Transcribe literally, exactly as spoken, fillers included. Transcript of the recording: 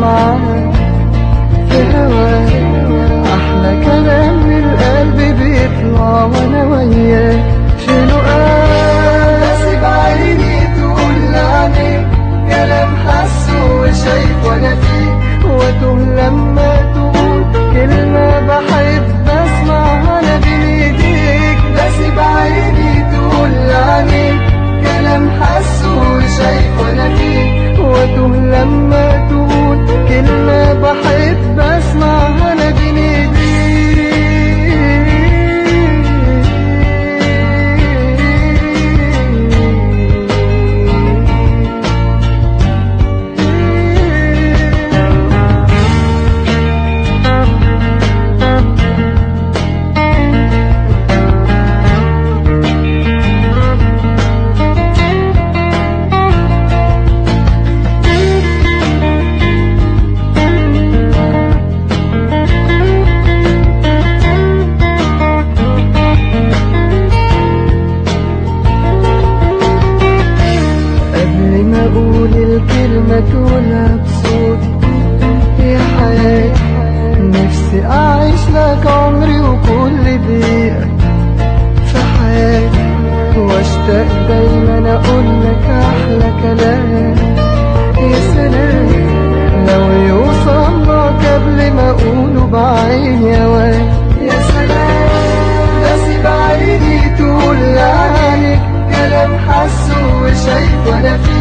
معاك في هواك، أحلى كلام من القلب بيطلع وأنا وياك في لقاك. أسيب عيني تقول لعنيك كلام حاسه وشايف وأنا فيه، وأتوه لما تقول كلمة بحب أسمعها أنا بين إيديك. أسيب عيني تقول لعنيك كلام حاسه وشايف وأنا فيه، وأتوه لما تقول كلمة بحب أسمعها أنا بين إيديك. أقول الكلمة تقولها بصوتي يا حياتي، نفسي أعيش لك عمري وكل دقيقة في حياتي، واشتاق دايما أقول لك أحلى كلام. يا سلام لو يوصلك قبل ما أقوله بعيني أوام. يا سلام أسيب عيني تقول لعنيك كلام حاسه وشايف وأنا فيه،